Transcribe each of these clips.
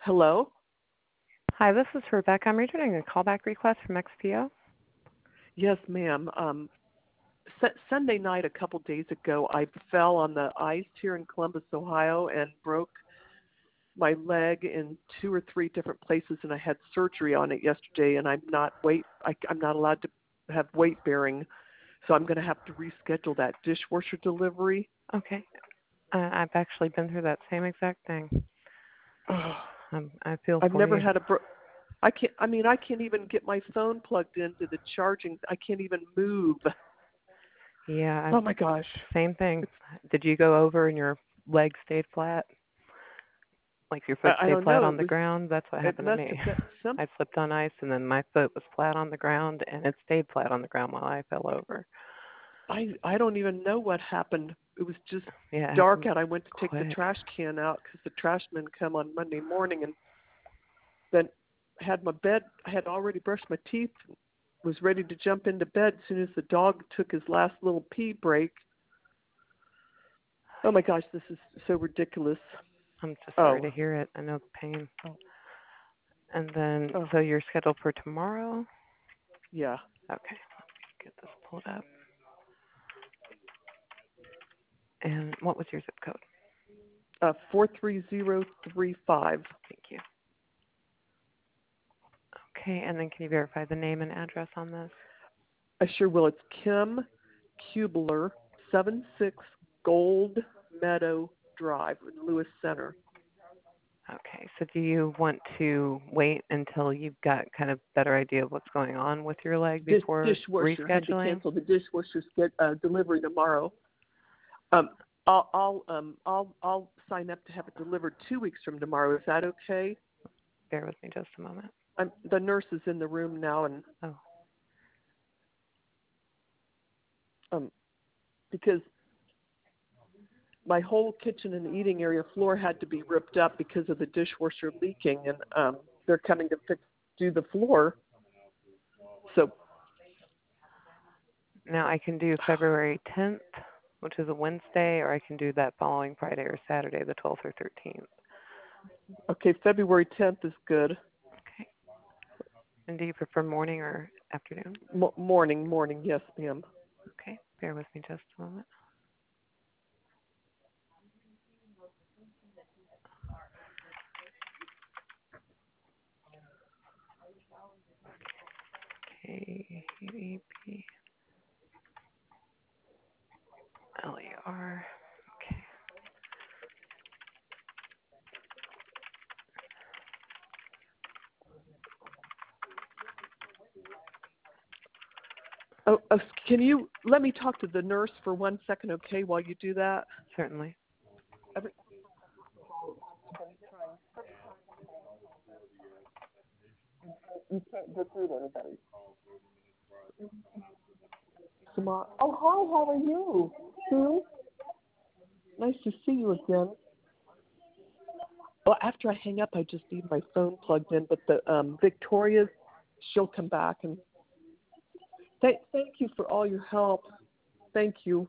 Hello? Hi, this is Rebecca. I'm returning a callback request from XPO. Yes, ma'am. Sunday night, a couple days ago, I fell on the ice here in Columbus, Ohio, and broke my leg in 2 or 3 different places, and I had surgery on it yesterday. And I'm not allowed to have weight bearing, so I'm going to have to reschedule that dishwasher delivery. Okay. I've actually been through that same exact thing. I feel I've for never you. had I can't even get my phone plugged into the charging. I can't even move. Yeah. Oh my gosh. Same thing. Did you go over and your leg stayed flat? Like your foot I stayed don't flat know. on the ground? That's what It happened to must me. have been some. I slipped on ice and then my foot was flat on the ground and it stayed flat on the ground while I fell over. I don't even know what happened. It was just Yeah, it dark happened out. I went to take the quick. trash can out because the trash men come on Monday morning, and then had my bed. I had already brushed my teeth, was ready to jump into bed as soon as the dog took his last little pee break. Oh my gosh, this is so ridiculous. I'm just sorry Oh, to hear it. I know the pain. oh, And then, oh, so you're scheduled for tomorrow? yeah. Okay. Get this pulled up. And what was your zip code? 43035. Thank you. Okay, and then can you verify the name and address on this? I sure will. It's Kim Kubler, 76 Gold Meadow Drive in Lewis Center. Okay, so do you want to wait until you've got kind of better idea of what's going on with your leg before Dishwasher had to rescheduling? cancel the dishwasher's delivery tomorrow. I'll sign up to have it delivered 2 weeks from tomorrow. Is that okay? Bear with me just a moment. The nurse is in the room now, and Oh, because my whole kitchen and eating area floor had to be ripped up because of the dishwasher leaking, and they're coming to do the floor. So now I can do February 10th, which is a Wednesday, or I can do that following Friday or Saturday, the 12th or 13th. okay, February 10th is good. Okay. And do you prefer morning or afternoon? Morning, yes, ma'am. Okay, bear with me just a moment. Okay, UEP, LER. Okay. Can you let me talk to the nurse for 1 second, okay, while you do that? Certainly. You can't get through to anybody. Samar. Oh, hi, how are you? Sue? Nice to see you again. Well, after I hang up, I just need my phone plugged in, but the Victoria's, she'll come back. And thank you for all your help. Thank you.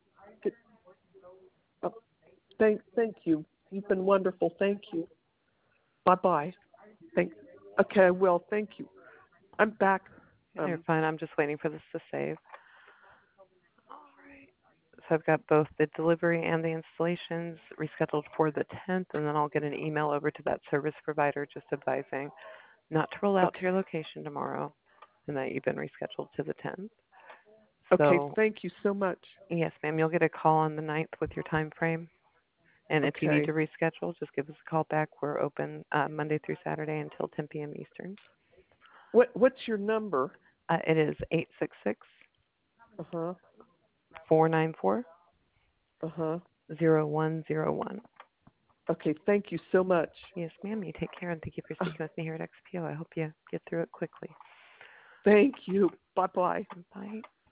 Thank you. You've been wonderful. Thank you. Bye-bye. Okay, I will. Thank you. I'm back. You're fine. I'm just waiting for this to save. All right. So I've got both the delivery and the installations rescheduled for the 10th, and then I'll get an email over to that service provider just advising not to roll out to Okay. your location tomorrow and that you've been rescheduled to the 10th. Okay, So, thank you so much. yes, ma'am, you'll get a call on the 9th with your time frame. And if you need Okay. to reschedule, just give us a call back. We're open Monday through Saturday until 10 p.m. Eastern. What's your number? It is 866 Uh-huh. 494 Uh-huh. 0101. Okay, thank you so much. Yes, ma'am. You take care, and thank you for speaking with me here at XPO. I hope you get through it quickly. Thank you. Bye-bye. Bye.